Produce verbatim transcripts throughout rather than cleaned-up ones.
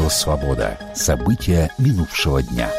Радио «Свобода». События минувшего дня.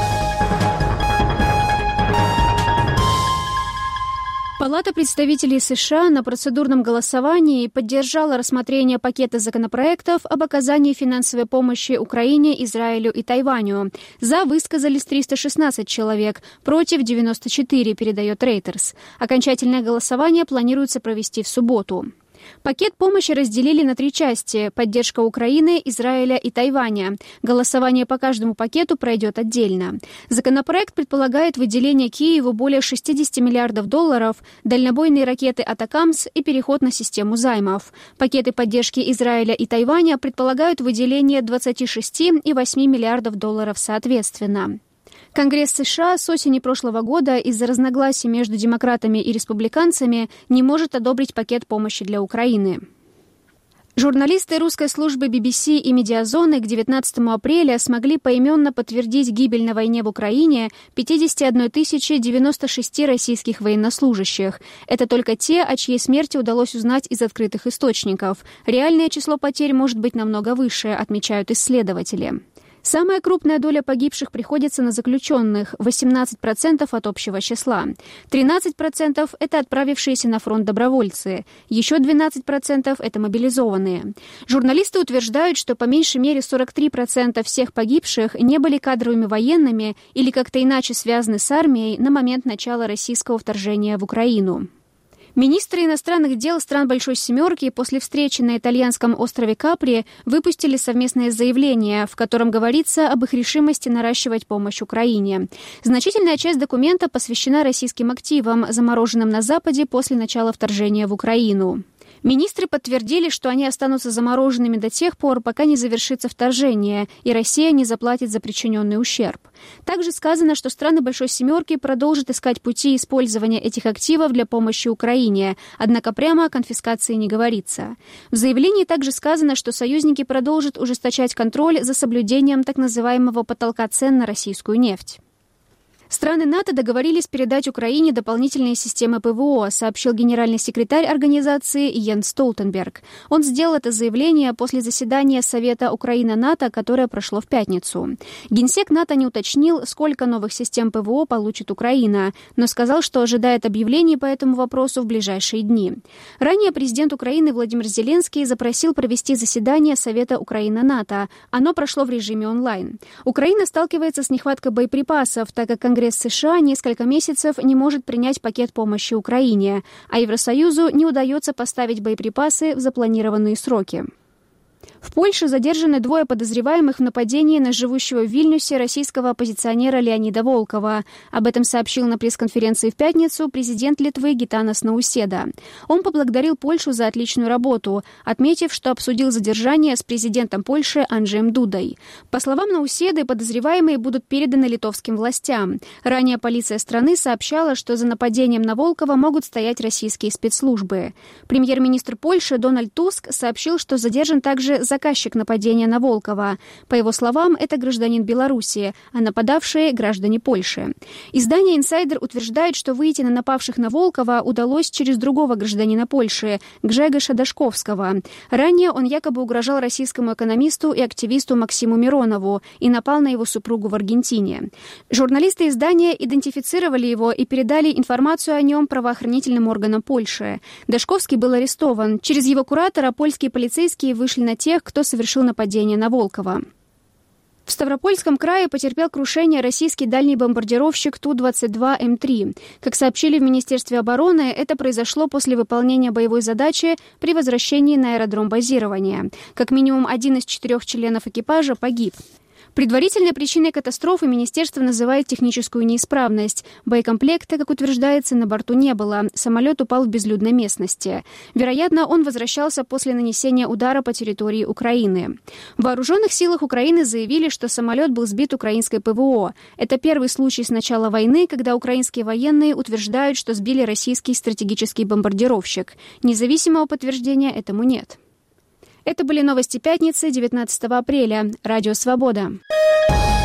Палата представителей США на процедурном голосовании поддержала рассмотрение пакета законопроектов об оказании финансовой помощи Украине, Израилю и Тайваню. За высказались триста шестнадцать человек, против девяносто четыре, передает Reuters. Окончательное голосование планируется провести в субботу. Пакет помощи разделили на три части – поддержка Украины, Израиля и Тайваня. Голосование по каждому пакету пройдет отдельно. Законопроект предполагает выделение Киеву более шестьдесят миллиардов долларов, дальнобойные ракеты «Атакамс» и переход на систему займов. Пакеты поддержки Израиля и Тайваня предполагают выделение двадцать шесть и восемь миллиардов долларов соответственно. Конгресс США с осени прошлого года из-за разногласий между демократами и республиканцами не может одобрить пакет помощи для Украины. Журналисты русской службы би би си и «Медиазоны» к девятнадцатому апреля смогли поименно подтвердить гибель на войне в Украине пятьдесят одна тысяча девяносто шесть российских военнослужащих. Это только те, о чьей смерти удалось узнать из открытых источников. Реальное число потерь может быть намного выше, отмечают исследователи. Самая крупная доля погибших приходится на заключенных – восемнадцать процентов от общего числа. тринадцать процентов – это отправившиеся на фронт добровольцы. Еще двенадцать процентов – это мобилизованные. Журналисты утверждают, что по меньшей мере сорок три процента всех погибших не были кадровыми военными или как-то иначе связаны с армией на момент начала российского вторжения в Украину. Министры иностранных дел стран Большой Семерки после встречи на итальянском острове Капри выпустили совместное заявление, в котором говорится об их решимости наращивать помощь Украине. Значительная часть документа посвящена российским активам, замороженным на Западе после начала вторжения в Украину. Министры подтвердили, что они останутся замороженными до тех пор, пока не завершится вторжение, и Россия не заплатит за причиненный ущерб. Также сказано, что страны Большой Семерки продолжат искать пути использования этих активов для помощи Украине, однако прямо о конфискации не говорится. В заявлении также сказано, что союзники продолжат ужесточать контроль за соблюдением так называемого потолка цен на российскую нефть. Страны НАТО договорились передать Украине дополнительные системы ПВО, сообщил генеральный секретарь организации Йенс Столтенберг. Он сделал это заявление после заседания Совета Украина-НАТО, которое прошло в пятницу. Генсек НАТО не уточнил, сколько новых систем ПВО получит Украина, но сказал, что ожидает объявлений по этому вопросу в ближайшие дни. Ранее президент Украины Владимир Зеленский запросил провести заседание Совета Украина-НАТО. Оно прошло в режиме онлайн. Украина сталкивается с нехваткой боеприпасов, так как Конгресс Конгресс США несколько месяцев не может принять пакет помощи Украине, а Евросоюзу не удается поставить боеприпасы в запланированные сроки. В Польше задержаны двое подозреваемых в нападении на живущего в Вильнюсе российского оппозиционера Леонида Волкова. Об этом сообщил на пресс-конференции в пятницу президент Литвы Гитанас Науседа. Он поблагодарил Польшу за отличную работу, отметив, что обсудил задержание с президентом Польши Анджеем Дудой. По словам Науседы, подозреваемые будут переданы литовским властям. Ранее полиция страны сообщала, что за нападением на Волкова могут стоять российские спецслужбы. Премьер-министр Польши Дональд Туск сообщил, что задержан также заказчик нападения на Волкова. По его словам, это гражданин Беларуси, а нападавшие – граждане Польши. Издание «Инсайдер» утверждает, что выйти на напавших на Волкова удалось через другого гражданина Польши – Гжегоша Дашковского. Ранее он якобы угрожал российскому экономисту и активисту Максиму Миронову и напал на его супругу в Аргентине. Журналисты издания идентифицировали его и передали информацию о нем правоохранительным органам Польши. Дашковский был арестован. Через его куратора польские полицейские вышли на тех, кто совершил нападение на Волкова. В Ставропольском крае потерпел крушение российский дальний бомбардировщик Ту двадцать два М три. Как сообщили в Министерстве обороны, это произошло после выполнения боевой задачи при возвращении на аэродром базирования. Как минимум один из четырех членов экипажа погиб. Предварительной причиной катастрофы министерство называет техническую неисправность. Боекомплекта, как утверждается, на борту не было. Самолет упал в безлюдной местности. Вероятно, он возвращался после нанесения удара по территории Украины. В Вооруженных силах Украины заявили, что самолет был сбит украинской ПВО. Это первый случай с начала войны, когда украинские военные утверждают, что сбили российский стратегический бомбардировщик. Независимого подтверждения этому нет. Это были новости пятницы, девятнадцатого апреля. Радио «Свобода».